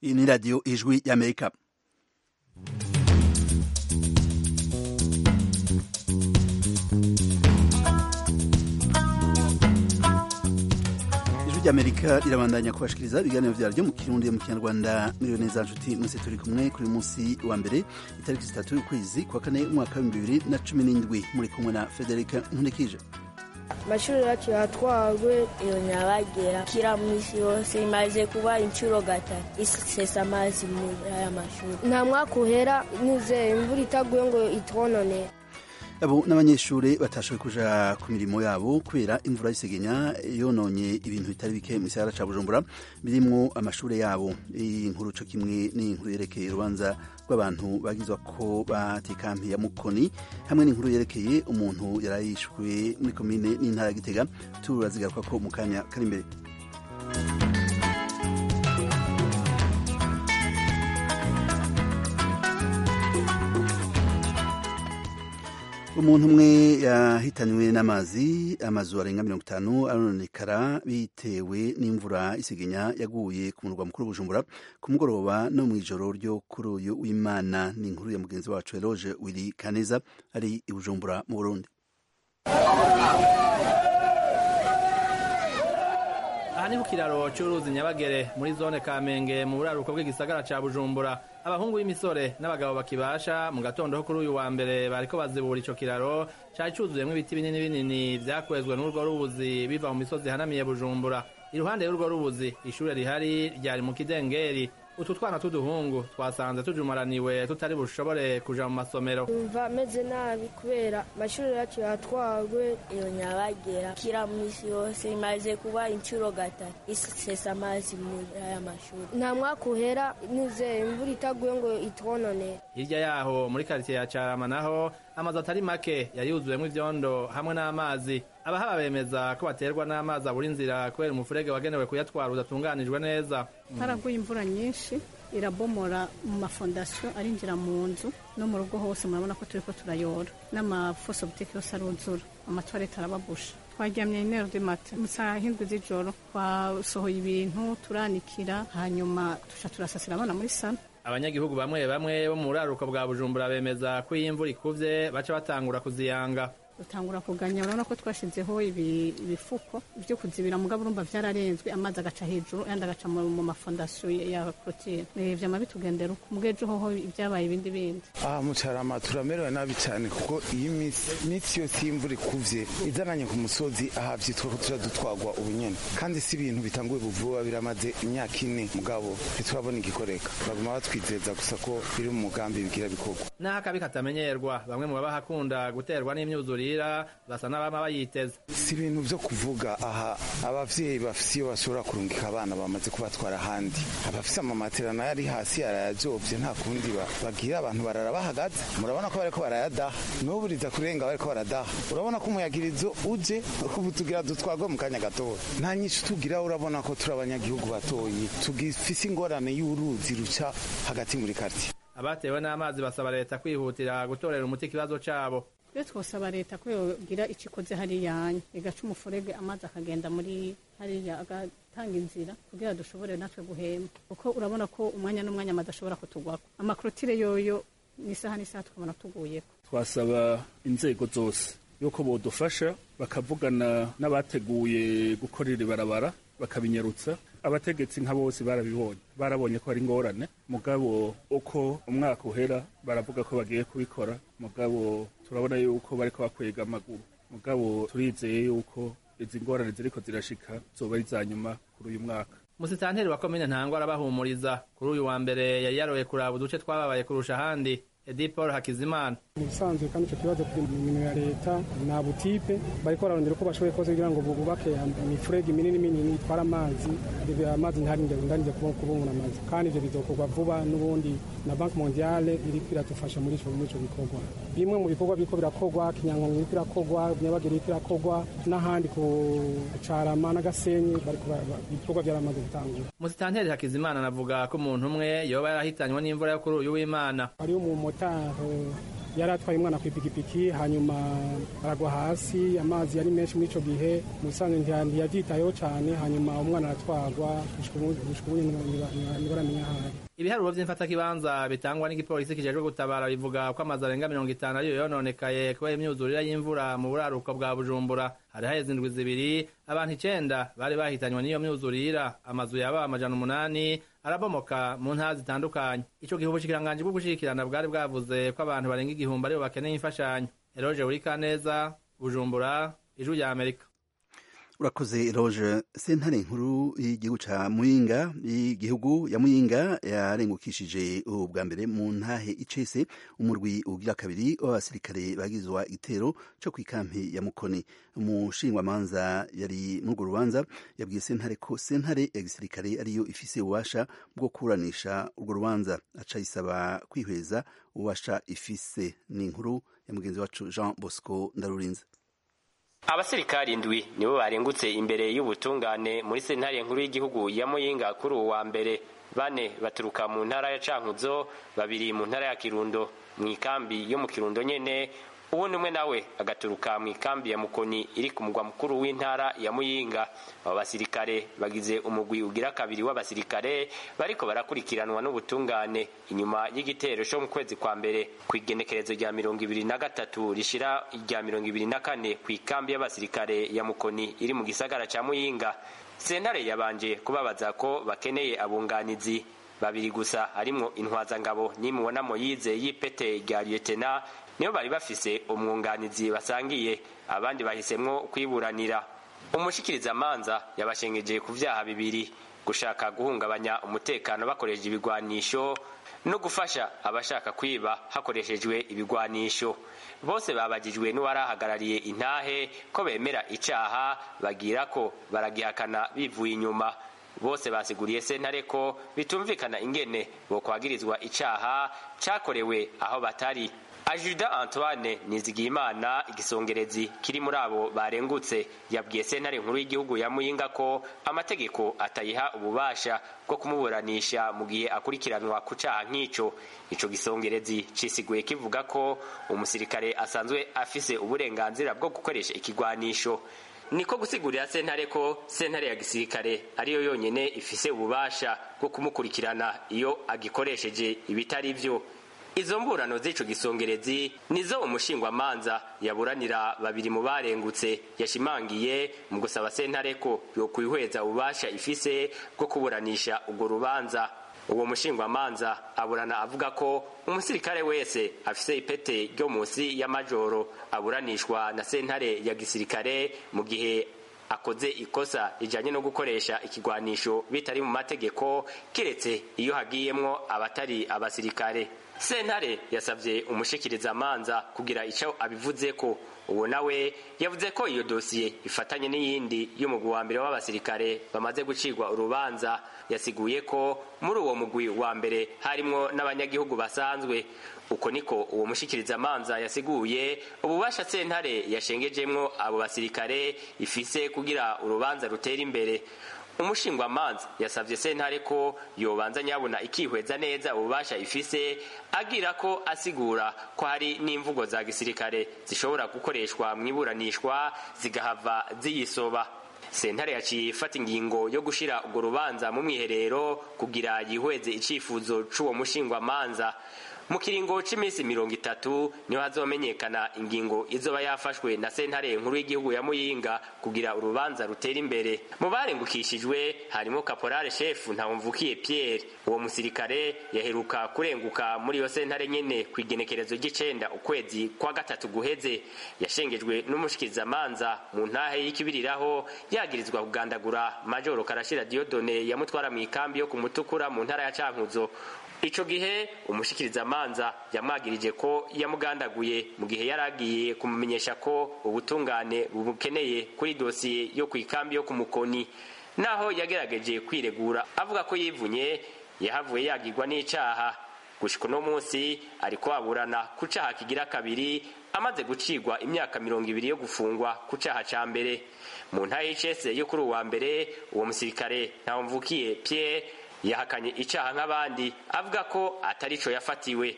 Iyi ni radiyo ijwi y'Amerika. Ijwi ry'Amerika rirabandanya kubashikiriza ibiganiro vyaryo mu Kirundi mu Kinyarwanda. Miliyoni za nshuti mwese turi kumwe kuri munsi wa mbere itariki 3 y'ukwezi kwa kane umwaka wa 2017 muri kumwe na Federica Nkulikije. Amashuri yacu yatwawe iyo Nyabagera kira mwisi yose imaze kuba incuro gatatu isesa amazi muri aya mashuri. Nta mwaka uhera nize imvura itaguye ngo itwonone. Abo n'abanyeshure batashoboye kuja ku mirimo yabo kubera imvura y'isegenya yononye ibintu bitari bike mu gisagara ca Bujumbura birimwo amashure yabo. Iyi nkuru co kimwe n'inkuru yerekeye urubanza rw'abantu bagizwa ko batekampiye Mukoni hamwe n'inkuru yerekeye umuntu yarayishwe muri komine n'intara ya Gitega turazigaruka ko mu kanya kari imbere. Umuntu umwe yahitanywe n'amazi, amazu arenga 50 arononekara bitewe n'imvura isegenya yaguye ku murwa mukuru Bujumbura ku mugoroba no mw'ijoro ryo kuri uyu w'Imana. Ni inkuru ya mugenzi wacu Eloge Willy Kaneza ari i Bujumbura mu Burundi. Aha ni ku kiraro c'uruzi Nyabagere muri zone Kamenge mu buraruko bw'igisagara ca Bujumbura. Abahungu b'imisore n'abagabo bakibasha mu gatondo ho kuri uyu wa mbere bariko bazibura ico kiraro cari cuzuyemwo ibiti binini binini vyakwezwe n'urwo rubuzi biva mu misozi hanamiye Bujumbura. Iruhande y'urwo rubuzi ishure rihari ryari mu kidengeri. Utu twana tuduhungu twasanze tujumaraniwe tutari bushobore kuja mu masomero. Umva meze nabi kubera amashuri yacu yatwawe iyo Nyabagera kira mwisi yose imaze kuba incuro gatatu isesa amazi muri aya mashuri. Nta mwaka uhera nize imvura itaguye ngo itwonone. Hirya yaho muri quartier ya Carama naho amazu atari make yari yuzuyemwo ivyondo hamwe n'amazi. Abahaba bemeza ko baterwa n'amazi abura inzira kubera umufurege wagenewe kuyatwara udatunganijwe neza. Haraguye imvura nyinshi irabomora mu mafondasiyo arinjira mu nzu no mu rugo hose murabona ko turiko turayora n'amafosobutike yose aruzura amatwarete arababusha. Twaryamye inero de mate musaha hindwi z'ijoro twasohoye ibintu turanikira hanyuma tusha turasasira abana muri sano. Abanyagihugu bamwe bamwe bo mu buraruko bwa Bujumbura bemeza ko iyi imvura ikuvye baca batangura kuziyanga. Dutangura kuganya urabona ko twashizeho ibifuko byo kuzibira mugabo urumva vyararenzwe amazi agaca hejuru yandi agaca mu mafondasiyo ya clôture. Vyama bitugendera uko mubwejo hoho ibyabaye ibindi. Mu Carama turamerewe nabi cyane kuko iyi misi yose y'imvura ikuvye izananye ku musozi aha vyitwa ko dutwagwa ubunyene kandi si ibintu bitanguye buvuba biramaze imyaka 4 mugabo ntiturabona igikoreka baguma batwizeza gusa ko biri mu mugambi bigira bikorwa. Naho akabi katamenyerwa bamwe mu babahakunda guterwa n'imyuzuri basa n'abama bayiteze. Si ibintu vyo kuvuga aha abavyeyi bafise iyo bashobora kurungika abana bamaze kubatwara ahandi abafise amamatera nayo ari hasi arayajovye nta kundi bagira abantu barara bahagaze murabona ko bariko barayadaha n'uburiza kurenga bariko baradaha urabona ko umuyagirizo uje ubu tugira dutwagwe mu kanya gatoya nta nyinshi tugira urabona ko turi abanyagihugu batoyi tugifise ingorane y'uruzi ruca hagati muri quartier. Abatewe n'amazi basaba leta kwihutira gutorera umuti ikibazo cabo. Rero twosaba leta ko yogira icikoze hariya igaca umufurege amazi akagenda muri hariya agatanga inzira kugira dushobore natwe guhema kuko urabona ko umwanya n'umwanya amazi ashobora kutugwako amakrotire yoyo n'isaha n'isaha tukabona tuguyeko. Twasaba inzego zose yuko bodufasha bakavugana n'abateguye gukorera ibarabara bakabinyarutsa. Abategetsi nka bose barabonye ko ari ingorane mugabo uko umwaka uhera baravuga ko bagiye kubikora mugabo turabona yuko bariko bakwega amaguru mugabo turizeye yuko izi ngorane ziriko zirashika zoba ari zanyuma kuri uyu mwaka. Musitanteri wa komine Ntangwa arabahumuriza kuri uyu wa mbere yari yaroye kuraba uduce twababaye kurusha ahandi. Edipol Hakizimana musanzwe kandi ico kibazo kuri minwe ya leta na butipe bariko bararondera uko bashoboye kose kugira ngo bubake imifurege minini itwara amazi ntarinde kubungura amazi kandi ivyo bizokorwa vuba n'ubundi na Banki Mondiale iriko iradufasha muri ico bikorwa. Bimwe mu bikorwa biriko birakorwa Kinyankonge iriko irakorwa Nyabagere iriko irakorwa n'ahandi ku Carama n'Agasenyi ibikorwa byaramaze gutangura. Musitanteri Hakizimana anavuga ko umuntu umwe yoba yarahitanywe n'imvura yo kuri uyu w'Imana. Ari umumotari yari atwaye umwana ku ipikipiki hanyuma aragwa hasi, amazi yari menshi muri ico gihe, musanze ntiyavyitayeho cane, hanyuma umwana aratwagwa gushika ubu ntibaramenya ahari. Ibiharuro vy'imfatakibanza bitangwa n'igipolisi kijejwe gutabara bivuga ko amazu arenga 50 ariyo yononekaye kubera imyuzurire y'imvura mu buraruko bwa Bujumbura. Hari haheze indwi zibiri abantu 9 bari bahitanywe n'iyo myuzurira, amazu yaba 800 arabomoka mu ntara zitandukanye. Ico gihe ubushikiranganje bwo gushikirana bwari bwavuze ko abantu barenga 1000 aribo bakeneye imfashanyo. Eroge Urikaneza, Bujumbura, Ijwi rya Amerika. Urakoze Eroge. Sentare nkuru y'igihugu ca Muyinga y'igihugu ya Muyinga yarengukishije ubwa mbere mu ntahe icese umurwi ugira kabiri w'abasirikare bagizwa igitero co kwikampi ya Mukoni. Umushingwamanza yari mu rubanza yabwiye sentare ko sentare ya gisirikare ariyo ifise ububasha bwo kuranisha urwo rubanza, aca yisaba kwihweza ububasha ifise. Ni inkuru ya mugenzi wacu Jean Bosco Ndarurinze. Abasirikari indwi nibo barengutse imbere y'ubutungane muri sentare nkuru y'igihugu ya Muyinga kuri uwa mbere. 4 baturuka mu ntara ya Cankuzo, 2 mu ntara ya Kirundo mu ikambi yo mu Kirundo nyene, ubundi umwe nawe agaturuka mu ikambi ya Mukoni iri ku mugwa mukuru w'intara ya Muyinga. Abo basirikare bagize umugwi ugira kabiri w'abasirikare bariko barakurikiranwa n'ubutungane inyuma y'igitero cyo mu kwezi kwa mbere ku igenekerezo rya 2023 rishira rya 2024 ku ikambi y'abasirikare ya Mukoni iri mu gisagara ca Muyinga. Sentare yabanje kubabaza ko bakeneye abunganizi 2 gusa, harimwo intwazangabo n'imubona Moyize y'ipete rya lieutenant, niyo bari bafise umwunganizi basangiye, abandi bahisemwo kwiburanira. Umushikiriza manza yabashengeje ku vyaha 2: gushaka guhungabanya umutekano bakoresheje ibigwanisho no gufasha abashaka kwiba hakoreshejwe ibigwanisho. Bose babajijwe n'uwarahagarariye intahe ko bemera icaha, bagira ko baragihakana bivuye inyuma. Bose basiguriye sentare ko bitumvikana ingene bo kwagirizwa icaha cakorewe aho batari. Ajuda Antoine Nizigiyimana, igisongerezi kiri muri abo barengutse, yabwiye sentare nkuru y'igihugu ya Muyinga ko amategeko atayiha ububasha bwo kumuburanisha mu gihe akurikiranwa ku caha nk'ico. Ico gisongerezi cisiguye kivuga ko umusirikare asanzwe afise uburenganzira bwo gukoresha ikigwanisho. Niko gusigurira sentare ko sentare ya gisirikare ariyo yonyene ifise ububasha bwo kumukurikirana iyo agikoresheje ibitari vyo. Izo mburano z'ico gisongerezi nizo umushingwamanza yaburanira 2 mu barengutse yashimangiye mu gusaba sentare ko yo kwihweza ububasha ifise bwo kuburanisha urwo rubanza. Uwo mushingwamanza aburana avuga ko umusirikare wese afise ipete ryo munsi ya majoro aburanishwa na sentare ya gisirikare mu gihe akoze ikosa rijanye no gukoresha ikigwanisho bitari mu mategeko, kiretse iyo hagiyemwo abatari abasirikare. Sentare yasavye umushikiriza manza kugira ico abivuze ko. Uwo nawe yavuze ko iyo dosiye ifatanye n'iyindi y'umugwi wa mbere w'abasirikare bamaze gucirwa urubanza. Yasiguye ko muri uwo mugwi wa mbere harimwo n'abanyagihugu basanzwe. Uko niko uwo mushikiriza manza yasiguye ububasha sentare yashengejemwo abo basirikare ifise kugira urubanza rutera imbere. Umushingwa manza yasavye sentare ko yobanza nyabona ikihweza neza ububasha ifise, agira ko asigura ko hari n'imvugo za gisirikare zishobora gukoreshwa mwiburanishwa zigahava ziyisoba. Sentare yaciye ifata ingingo yo gushira urwo rubanza mu mwiherero kugira yihweze icifuzo c'uwo mushingwa manza. Mu kiringo c'imisi 30 niho hazomenyekana ingingo izoba yafashwe na sentare nkuru y'igihugu ya Muyinga kugira urubanza rutera imbere. Mu barengukishijwe harimo Caporal Chef Ntawumvukiye Pierre. Uwo musirikare yaheruka kurenguka muri yo sentare nyene kwigenekerezo g'9 ukwezi kwa 3 guheze. Yashengejwe n'umushikiriza manza mu ntahe y'ikibiriraho yagirizwa kugandagura Majoro Karashira Diodone yamutwara mu ikambi yo kumutukura mu ntara ya Cankuzo. Ico gihe umushikiriza manza yamwagirije ko yamugandaguye mu gihe yaragiye kumumenyesha ko ubutungane bubukeneye kuri dosiye yo kwikambi yo kumukoni. Naho yagerageje kwiregura avuga ko yivunye, yahavuye yagirwa n'icaha. Gushika no munsi ariko aburana ku caha kigira kabiri, amaze gucirwa imyaka 20 yo gufungwa ku caha ca mbere. Mu ntahe y'icese yo kuri uwa mbere, uwo musirikare Ntawumvukiye Pierre yahakanye icaha nk'abandi, avuga ko atari co yafatiwe.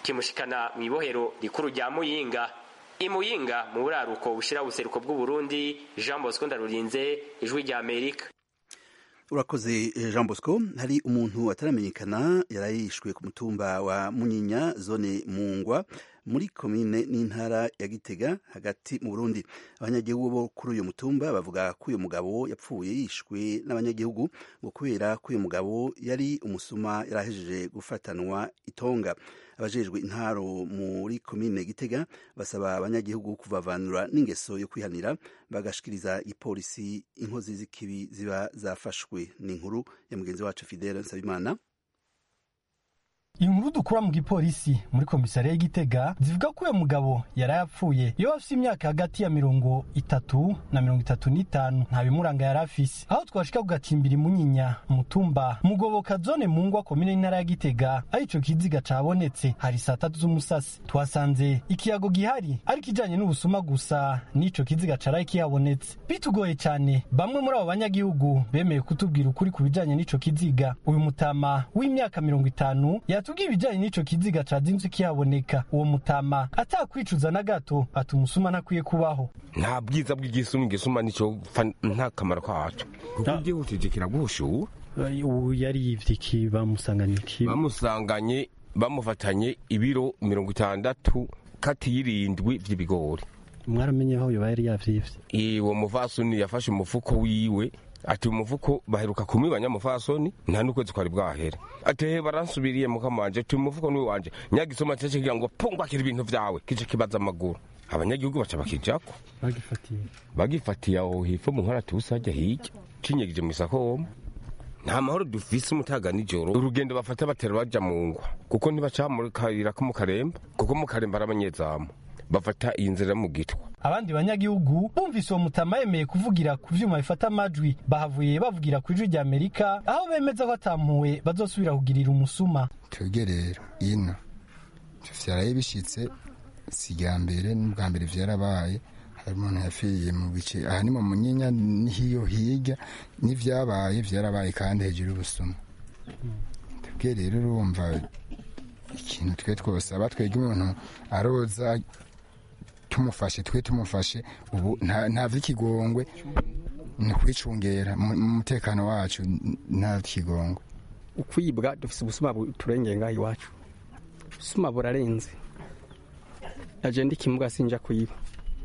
kimushikana mw'ibohero rikuru rya Muyinga. Imuyinga mu buraruko bushira buseruko bw'u Burundi, Jean Bosco Ndarurinze, Ijwi rya Amerika. Urakoze Jean Bosco. Hari umuntu ataramenyekana yarayishwe ku mutumba wa Munyinya zone Mungwa muri komine n'intara ya Gitega hagati mu Burundi. Abanyagihugu bo kuri uyu mutumba bavuga ko uyu mugabo yapfuye yishwe n'abanyagihugu ngo kubera ko uyu mugabo yari umusuma yarahejeje gufatanwa itonga. Abajejwe intaro muri komine Gitega basaba abanyagihugu kuvavanura n'ingeso yo kwihanira bagashikiriza ipolisi inkozi z'ikibi ziba zafashwe. Ni inkuru ya mugenzi wacu Fidele Nsabimana. Inkuru dukura mu gipolisi muri komisariya y'Igitega zivuga ko uyu mugabo yarayapfuye iyo afite imyaka hagati ya 30 na 35 nta bimuranga yari afise. Aho twashika ku gacimbiri Munyinya mutumba Mugoboka zone Mungwa komine y'intara ya Gitega ari ico kiziga cabonetse hari 3 z'umusasi. Twasanze ikiyago gihari ari kijanye n'ubusuma gusa n'ico kiziga caraye kiyabonetse. Bitugoye cyane bamwe muri abo banyagihugu bemeye kutubwira ukuri ku bijanye n'ico kiziga. Uyu mutama w'imyaka 50 yatubwiye ibijanye n'ico kiziga cazinze kiyaboneka. Uwo mutama atakwicuza na gato ati umusuma ntakwiye kubaho. Nta bwiza bw'igisuma, igisuma nico nta kamaro kacu. Kuko byihutije kiragushu. Ubu yari ivyiki bamusanganye iki? Bamusanganye bamufatanye ibiro 60 kati y'irindwi vy'ibigori. Mwaramenye aho yoba yari yavyivye? Uwo muvasoni yafashe umufuko wiwe ati umufuko baheruka kumwibanya mufasoni nta nukwezi kwari bwahere. Ati baransubiriye mukamanje ati umufuko ni wanje nyagisoma cece kugira ngo pungwakira ibintu vyawe kije kibaza amaguru. Abanyagihugu baca bakijako bagifatiye aho hifo mu nkara tusajya hirya cinyegije mu isakoma. Nta mahoro dufise umutaga nijoro urugendo bafata batera baja mu ngwa kuko ntibacamurikira ko mu Karemba kuko mu Karemba arabanyezamu bafata iyi nzira mu Gitwa. Abandi banyagihugu bumvise uwo mutama yemeye kuvugira ku vyuma bifata amajwi bahavuye bavugira ku Ijwi rya Amerika aho bemeza ko atampuwe bazosubira kugirira umusuma. Twebwe rero ino vyaraye bishitse sijya mbere n'ubwa mbere vyarabaye hari umuntu yafiye mu bice aha ni mu Munyinya nihiyo hirya n'ivyabaye vyarabaye kandi hejuru y'ubusuma. Twebwe rero urumva ikintu twe twose abatwege umuntu aroza tumufashe ubu nta vy'ikigongwe ni kwicungera mu mutekano wacu nta kigongwe. Ukwibwa dufise ubusuma turengeye ngaho iwacu. Ubusuma burarenze. Naje ndi kimuga sinja kuyiba.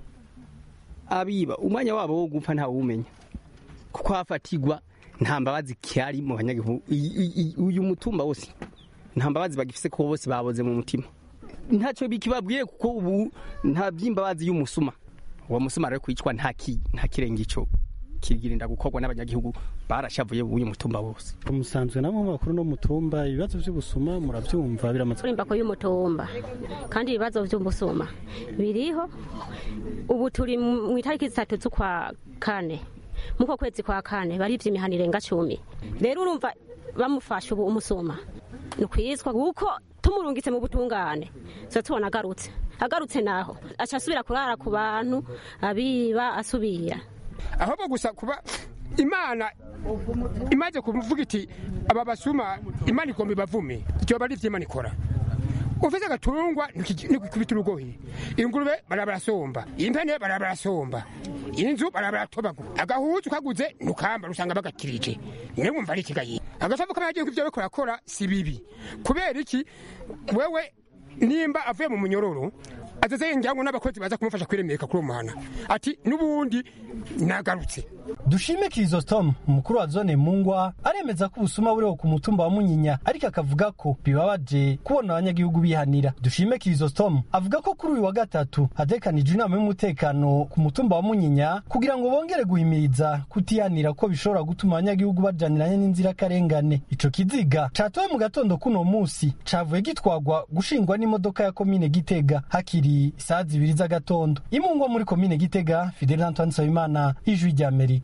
Abiba umwanya wabo wo gupfa nta wumenya. Kuko hafatigwa nta mbabazi cyari mu banyagihugu. Uyu mutumba wose nta mbabazi bagifise ko bose baboze mu mutima. Ntacyo bikibabwiye kuko ubu nta byimbabazi y'umusuma. Uwo musuma rero kwicwa nta kirenge ico kigirinda gukorwa n'abanyagihugu barashavuye uyu mutumba wose. Umusanzwe namwe makuru no mutumba ibibazo by'ubusuma muravyumva biramaze kurimba ko y'umutumba kandi ibibazo by'ubusuma biriho. Ubu turi mu itariki 3 z'ukwa kane muko kwezi kwa kane bari vy'imihanire nga 10. Rero urumva bamufasha ubu umusuma nukwizwa kuko tumurungitse mu butungane so tubona agarutse naho aca asubira kurara ku bantu abiba asubira aho gusa kuba Imana imaze kuvuga iti aba basuma Imana igomba bavume icyo bari vy'Imana ikora. Ufite agatungwa nikubita urugohi, ingurube barabarasomba, impene barabarasomba, inzu barabaratobagura, agahuzu kaguze nukamba rusanga bagakirije. Niwe wumva ari kigaye. Agasavu kabagiye kuvyo ariko rakora si bibi. Kubera iki wewe nimba avuye mu munyororo azaze njyango n'abakozi baza kumufasha kwiremeka kuri umuhana ati nubundi nagarutse. Dushime Chrysostome umukuru wa zone Mungwa aremeza ko ubusuma buriho ku mutumba wa Munyinya ariko akavuga ko bibabaje kubona abanyagihugu bihanira. Dushime Chrysostome avuga ko kuri uyu wa gatatu hatekanijwe inama y'umutekano ku mutumba wa Munyinya kugira ngo bongere guhimiriza kutihanira ko bishobora gutuma abanyagihugu bajaniranye n'inzira karengane. Ico kiziga catowe mu gatondo kuno musi cavuye gitwagwa gushingwa n'imodoka ya komine Gitega hakiri saa 2 z'agatondo. Imungwa muri komine Gitega, Fidel Antoine Nsabimana, Ijwi rya Amerika.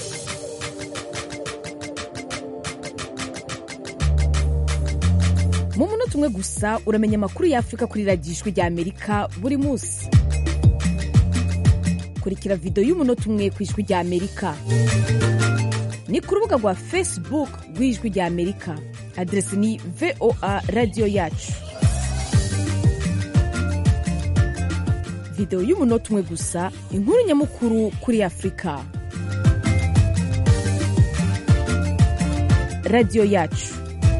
Mu munota umwe gusa uramenya amakuru y'Afrika kuri radiyo Ijwi rya Amerika buri munsi. Kurikira video y'umunota umwe ku Ijwi rya Amerika. Ni ku rubuga rwa Facebook rw'Ijwi rya Amerika. Adresi ni VOA Radio Yacu. videwo y'umunota umwe gusa, inkuru nyamukuru kuri Afurika. radiyo yacu.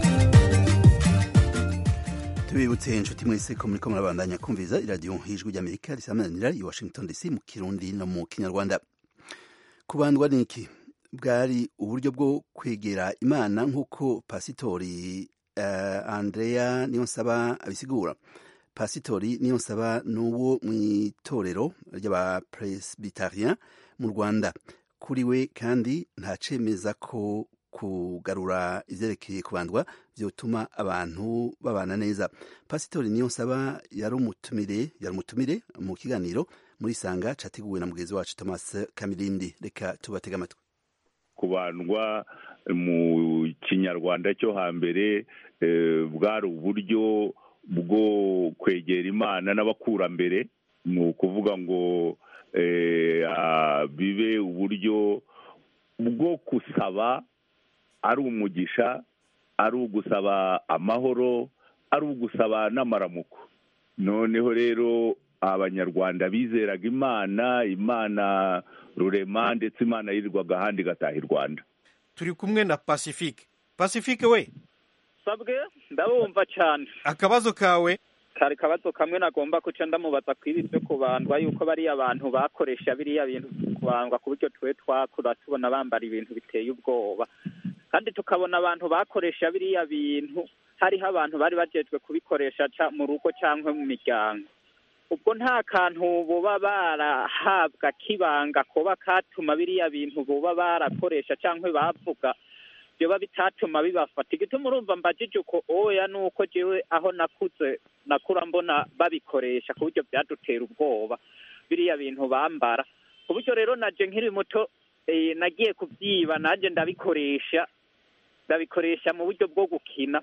tubibutse inshuti mwese ko muriko murabandanya kumviza iradiyo ijwi ry'Amerika risamanira i Washington DC mu Kirundi no mu Kinyarwanda. Kubandwa niki bwari uburyo bwo kwegera Imana nk'uko Pasitori Andrea Niyonsaba abisigura. Pasitori Niyonsaba n'uwo mw'itorero ry'abapresbitarien mu Rwanda. Kuri we kandi ntacemeza ko kugarura ivyerekeye kubandwa vyotuma abantu babana neza. Pasitori Niyonsaba yari umutumire mu kiganiro muri Sanga categuwe na mugenzi wacu Thomas Kamilindi. Reka tubatega amatwi. Kubandwa mu Kinyarwanda cyo hambere bwari uburyo bwo kwegera Imana n'abakurambere, ni ukuvuga ngo bibe uburyo bwo kusaba, ari umugisha, ari ugusaba amahoro, ari ugusaba n'amaramuko. Noneho rero abanyarwanda bizeraga Imana rurema, ndetse Imana yirirwaga ahandi gataha i Rwanda. Turi kumwe na Pacifique we. Sabwe ndabumva cyane. Akabazo kawe? Kari kabazo kamwe nagomba kuca ndamubaza kwibi byo kubandwa, yuko bari abantu bakoresha biriya bintu kubandwa ku buryo twe twakura tubona bambara ibintu biteye ubwoba, kandi tukabona abantu bakoresha biriya bintu hariho abantu bari bajejwe kubikoresha mu rugo cyangwa mu miryango. Ubwo nta kantu boba barahabwa kibanga kuba katuma biriya bintu boba barakoresha cyangwa bavuga byoba bitatuma bibafata. Igituma urumva mbajije uko oya nuko jewe aho nakura mbona babikoresha ku buryo byadutera ubwoba biriya bintu bambara, ku buryo rero naje nkiri muto nagiye kubyiba naje ndabikoresha mu buryo bwo gukina,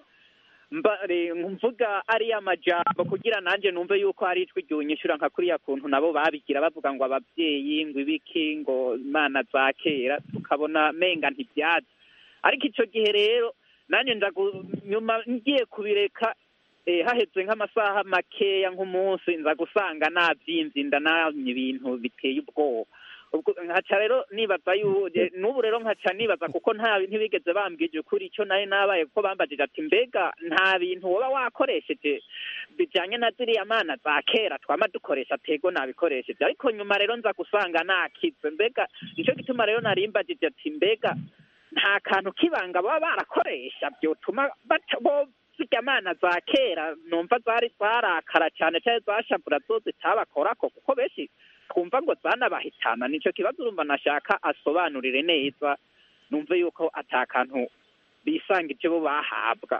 mvuga ari amajambo kugira nanje numve yuko ari ijwi ryunyishura nka kuriya kuntu nabo babigira bavuga ngo abavyeyi ngo ibiki ngo Imana za kera, tukabona menga ntibyazi. Ariko ico gihe rero nanje nyuma ngiye kubireka haheze nk'amasaha makeya nk'umunsi nza gusanga navyimvye ndanamye ibintu biteye ubwoba. Nkaca rero nibaza n'ubu rero nkaca nibaza kuko ntibigeze bambwije ukuri icyo nari nabaye, kuko bambajije ati mbega nta bintu woba wakoresheje bijanye na ziriya mana za kera twama dukoresha? Tego nabikoresheje, ariko nyuma rero nza gusanga nakize. Mbega nico gituma rero narimbajije ati mbega nta kantu kibanga baba barakoresha byotuma zirya mana za kera numva zari zarakara cyane cyane zashabura zo zitabakorako, kuko benshi twumva ngo zanabahitana. Nico kibazo urumva nashaka asobanurire neza, numve yuko atakantu bisangije bo bahabwa.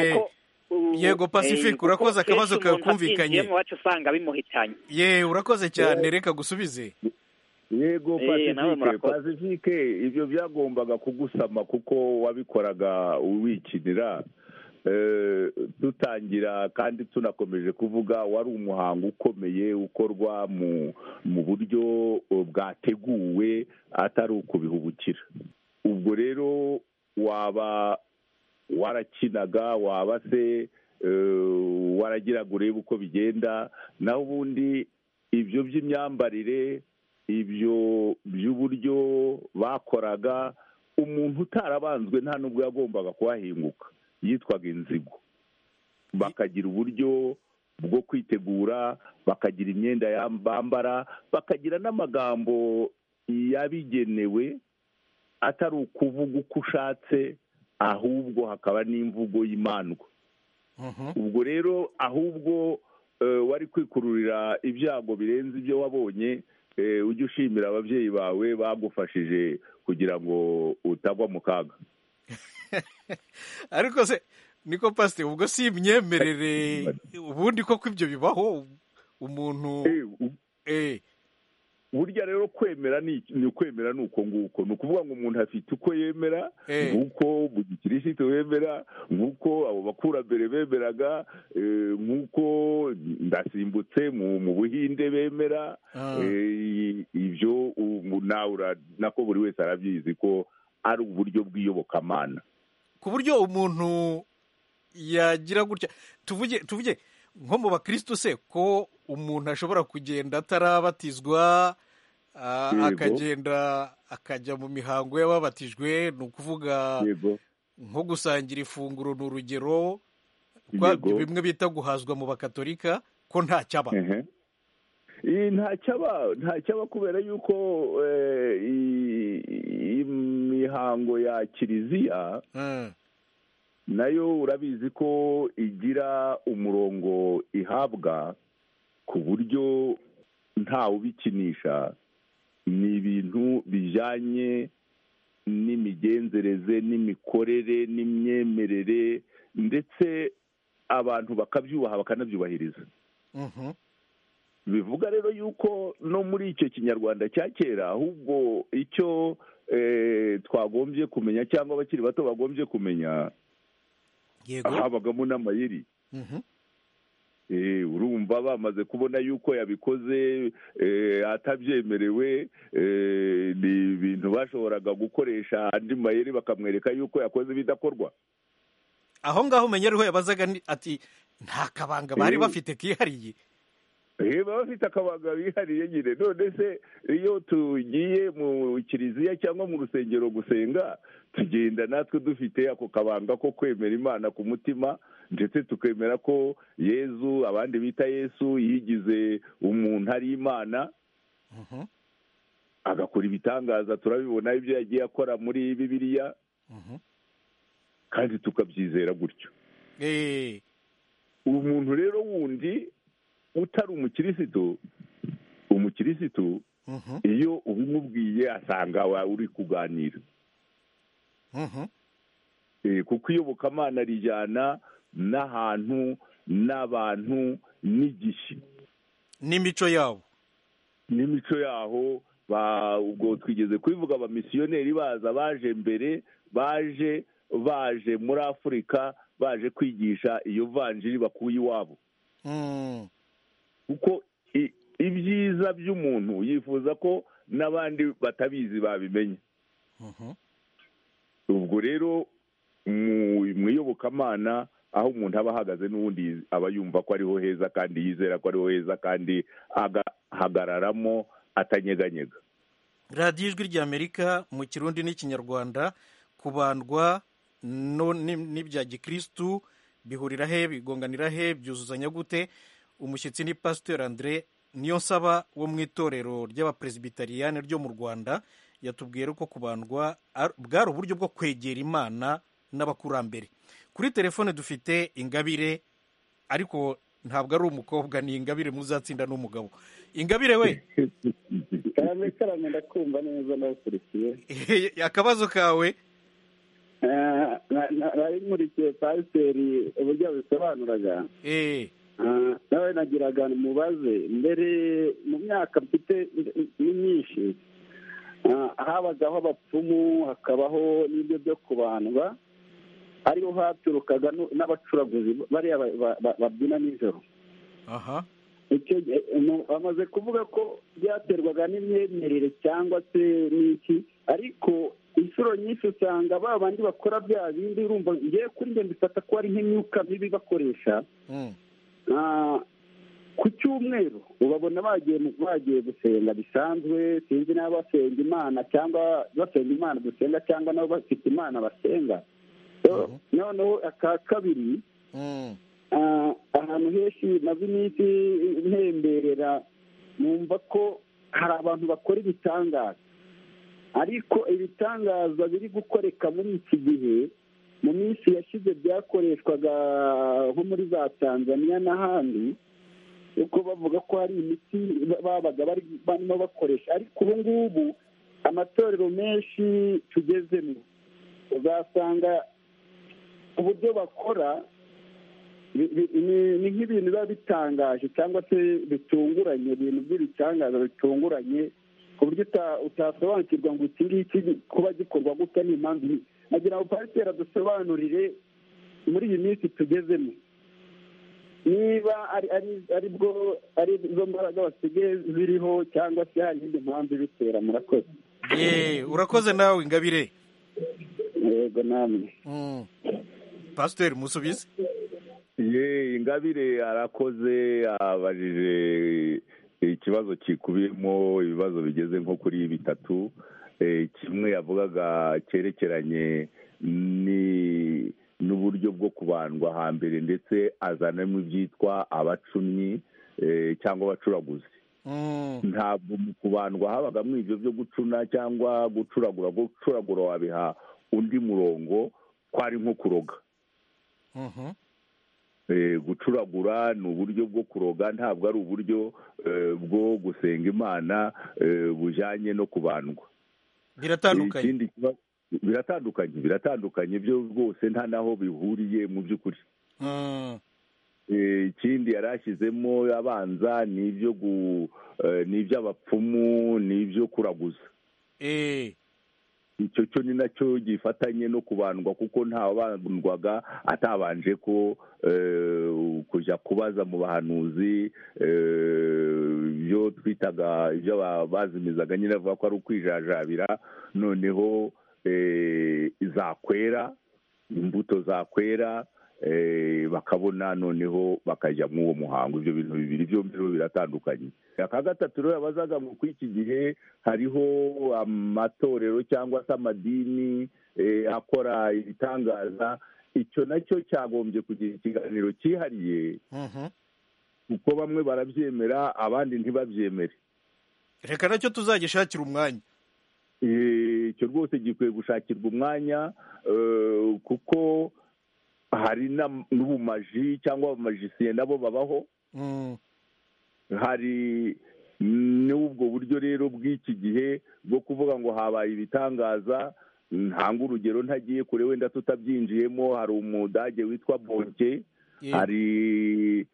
Yego Pacifique, urakoze, akabazo kawe kumvikanye. Mu wacu usanga bimuhitanye. Urakoze cyane, reka gusubize. Yego Pacifique, ibyo byagombaga kugusama kuko wabikoraga uwikinira. Dutangira kandi tunakomeje kuvuga wari umuhango ukomeye ukorwa mu buryo bwateguwe atari ukubihubukira. Ubwo rero waba warakinaga, waba se waragiraga urebe uko bigenda, naho ubundi ibyo by'imyambarire, ibyo by'uburyo bakoraga, umuntu utarabanzwe nta nubwo yagombaga kuhahinguka, yitwaga inzigo. Bakagira uburyo bwo kwitegura, bakagira imyenda bambara, bakagira n'amagambo yabigenewe atari ukuvuga uko ushatse, ahubwo hakaba n'imvugo y'imandwa. Ubwo rero ahubwo wari kwikururira ibyago birenze ibyo wabonye. Ujye ushimira ababyeyi bawe bagufashije kugira ngo utagwa mu kaga. Ariko se niko Pastor, ubwo si imyemerere ubundi koko ibyo bibaho umuntu burya rero kwemera ni ukwemera nuko nguko, ni ukuvuga ngo umuntu afite uko yemera, nk'uko mu gikirisitu wemera, nk'uko abo bakurambere bemeraga, nk'uko ndasimbutse mu Buhinde bemera. Ibyo nawe nako buri wese arabyizi ko ari uburyo bw'iyobokamana, ku buryo umuntu yagira gutya. Tuvuge nko mu bakristo se ko umuntu ashobora kugenda atarabatizwa akagenda akajya mu mihango y'ababatijwe, ni ukuvuga nko gusangira ifunguro ni urugero, bimwe bita guhazwa mu bakatolika, ko nta cyaba nta cyaba kubera yuko imihango ya kiliziya nayo urabizi ko igira umurongo ihabwa ku buryo ntawe ubikinisha. Ni ibintu bijyanye n'imigenzereze n'imikorere n'imyemerere, ndetse abantu bakabyubaha bakanabyubahiriza. bivuga rero yuko no muri icyo kinyarwanda cya kera ahubwo icyo twagombye kumenya cyangwa abakiri bato bagombye kumenya, habagamo n'amayeri. urumva bamaze kubona yuko yabikoze atabyemerewe, ni ibintu bashoboraga gukoresha andi mayeri bakamwereka yuko yakoze bidakorwa. aho ngaho umenya ariho yabazaga ati nta kabanga bari bafite kihariye. baba bafite akabanga bihariye nyine. none se iyo tugiye mu kiliziya cyangwa mu rusengero gusenga, tugenda natwe dufite ako kabanga ko kwemera Imana ku mutima, ndetse tukemera ko Yezu, abandi bita Yesu, yigize umuntu ari Imana, agakora ibitangaza. turabibona ibyo yagiye akora muri Bibiliya, kandi tukabyizera gutyo. umuntu rero wundi utari umukirisitu, iyo ubimubwiye asanga uri kuganira. kuko iyobokamana rijyana n'ahantu n'abantu n'igihe n'imico yabo ubwo twigeze kubivuga, abamisiyoneri baje mbere, baje muri Afurika, baje kwigisha iyo vanjiri bakuye iwabo. kuko ibyiza by'umuntu yifuza ko n'abandi batabizi babimenya. ubwo rero mu iyobokamana aho umuntu aba ahagaze, n'ubundi aba yumva ko ariho heza, kandi yizera ko ariho heza, kandi agahagararamo atanyeganyega. radiyo ijwi ry'Amerika mu kirundi n'ikinyarwanda, kubandwa n'ibya gikristu bihurira he, bigonganira he, byuzuzanya gute? umushyitsi ni Pasteur André Niyonsaba wo mu itorero ry'abapresbitariyani ryo mu Rwanda. yatubwiye ko kubandwa bwari uburyo bwo kwegera Imana n'abakurambere. Kuri telefone dufite Ingabire, ariko ntabwo ari umukobwa, ni Ingabire muzatsinda n'umugabo. Ingabire we, karame ndakumva neza, ndakurikiye. akabazo kawe? nari nkurikiye pasiteri uburyo bisobanuraga. nawe nagiraga mubaze, mbere mu myaka mfite ni myinshi, habagaho abapfumu, hakabaho n'ibyo byo kubandwa, ariho haturukaga n'abacuraguzi bariya babyina nijoro. bamaze kuvuga ko byaterwaga n'imyemerere cyangwa se n'iki, ariko inshuro nyinshi usanga ba bandi bakora bya bindi, urumva ngewe kuri njye mbifata ko ari nk'imyuka mibi bakoresha. ku cyumweru ubabona bagiye gusenga bisanzwe, sinzi n'abo basenga Imana cyangwa basenga Imana dusenga, cyangwa nabo bafite Imana basenga. noneho aka kabiri, ahantu henshi maze iminsi ntemberera, numva ko hari abantu bakora ibitangaza, ariko ibitangaza biri gukoreka muri iki gihe, mu minsi yashize byakoreshwaga nko muri za Tanzania n'ahandi, uko bavuga ko hari imiti babaga barimo bakoresha. ariko ubu ngubu amatorero menshi tugezemo, uzasanga uburyo bakora ni nk'ibintu biba bitangaje cyangwa se bitunguranye, ibintu by'ibitangaza bitunguranye, ku buryo utasobanukirwa ngo iki ngiki kuba gikorwa gutya ni impamvu. nagira ngo pasiteri adusobanurire muri iyi minsi tugezemo, niba ari izo mbaraga basigaye ziriho, cyangwa se hari indi mpamvu ibitera. murakoze. urakoze nawe Ingabire. yego namwe. Pasiteri musubize. Ingabire arakoze, abajije ikibazo kikubiyemo ibibazo bigeze nko kuri bitatu. Kimwe yavugaga cyerekeranye n'uburyo bwo kubandwa hambere, ndetse azanamo ibyitwa abacumyi cyangwa abacuraguzi. Ntabwo mu kubandwa habagamo ibyo byo gucuna cyangwa gucuragura. Gucuragura wabiha undi murongo, kwari nko kuroga. Gucuragura ni uburyo bwo kuroga, ntabwo ari uburyo bwo gusenga Imana bujyanye no kubandwa. Biratandukanye byo rwose, nta naho bihuriye mu by'ukuri. Ikindi yari ashyizemo abanza ni iby'abapfumu, ni ibyo kuraguza. Icyo cyo ni nacyo gifatanye no kubandwa, kuko ntawabandwaga atabanje ko kujya kubaza mu bahanuzi, ibyo twitaga, ibyo bazimizaga nyine avuga ko ari ukwijajabira. Noneho zakwera, imbuto zakwera, bakabona, noneho bakajya muri uwo muhango. Ibyo bintu bibiri byombi biratandukanye. Aka gatatu rero yabazaga mu kw'iki gihe hariho amatorero cyangwa se amadini akora ibitangaza. Icyo nacyo cyagombye kugira ikiganiro cyihariye, kuko bamwe barabyemera abandi ntibabyemere. Reka nacyo tuzagishakira umwanya. Icyo rwose gikwiye gushakirwa umwanya, kuko hari n'ubumaji cyangwa abamajisiye nabo babaho. Hari n'ubwo buryo rero bw'iki gihe bwo kuvuga ngo habaye ibitangaza. Ntanga urugero ntagiye kure, wenda tutabyinjiyemo. Hari umudage witwa Bonke, hari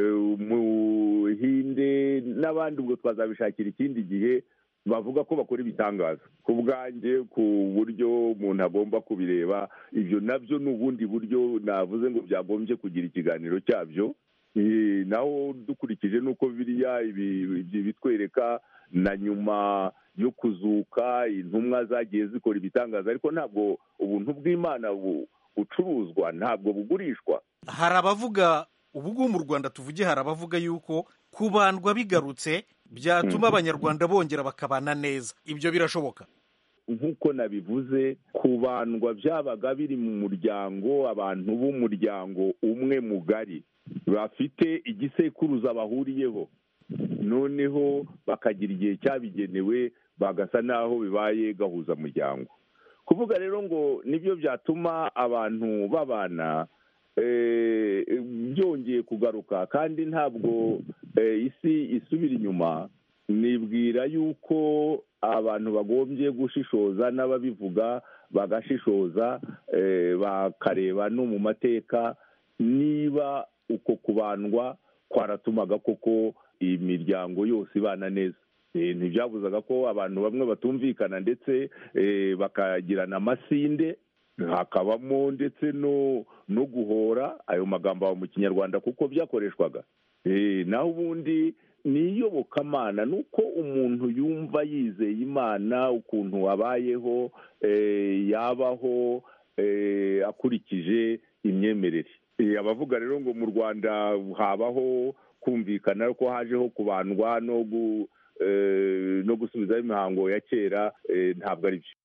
umuhinde n'abandi, ubwo twazabishakira ikindi gihe, bavuga ko bakora ibitangaza. Ku bwanjye, ku buryo umuntu agomba kubireba, ibyo nabyo ni ubundi buryo navuze ngo byagombye kugira ikiganiro cyabyo. Naho dukurikije n'uko biriya bitwereka, na nyuma yo kuzuka intumwa zagiye zikora ibitangaza, ariko ntabwo ubuntu bw'Imana bucuruzwa, ntabwo bugurishwa. Hari abavuga, ubu ngubu mu Rwanda tuvuge, hari abavuga yuko kubandwa bigarutse byatuma Abanyarwanda bongera bakabana neza. Ibyo birashoboka? Nk'uko nabivuze, kubandwa byabaga biri mu muryango, abantu b'umuryango umwe mugari bafite igisekuruza bahuriyeho, noneho bakagira igihe cyabigenewe, bagasa naho bibaye gahuzamuryango. Kuvuga rero ngo nibyo byatuma abantu babana, byongeye kugaruka, kandi ntabwo isi isubira inyuma. Nibwira yuko abantu bagombye gushishoza, n'ababivuga bagashishoza, bakareba no mu mateka niba uko kubandwa kwaratumaga koko imiryango yose ibana neza. Ntibyabuzaga ko abantu bamwe batumvikana, ndetse bakagirana amasinde, hakabamo ndetse no guhora. Ayo magambo aba mu Kinyarwanda kuko byakoreshwaga. Naho ubundi ni iyobokamana, nuko umuntu yumva yizeye Imana, ukuntu abayeho, yabaho akurikije imyemerere. Abavuga rero ngo mu Rwanda habaho kumvikana ko hajeho kubandwa no gusubizaho imihango ya kera, ntabwo ari byo.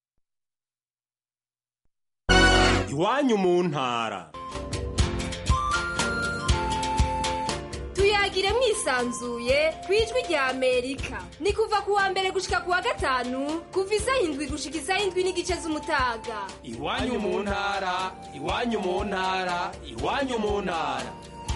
Iwanyu mu ntara. Tuyagire mwisanzuye kwijwi rya Amerika. Ni kuva kuwa mbere gushika kuwa gatanu, kuva 7 gushika 7:30 z'umutaga. Iwanyu mu ntara, iwanyu mu ntara, iwanyu mu ntara.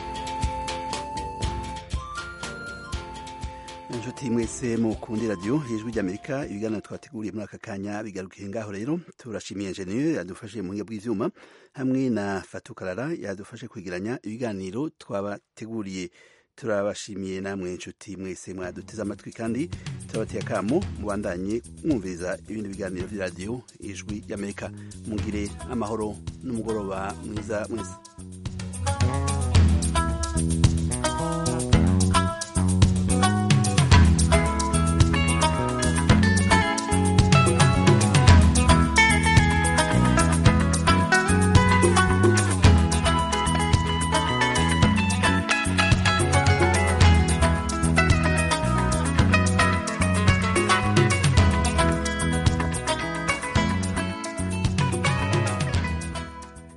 Inshuti mwese mukundi radio Ijwi ry'Amerika, ibiganiro twateguriye muri aka kanya bigarukiye ngaho. Rero turashimiye engineer yadufashe mu bw'ivyuma, hamwe na Fatukarara yadufashe kwegeranya ibiganiro twabateguriye. Turabashimiye namwe inshuti mwese mwaduteze amatwi, kandi turabateye akamo mubandanye mwumviriza ibindi biganiro by'iradio Ijwi ry'Amerika. Mugire amahoro n'umugoroba mwiza mwese.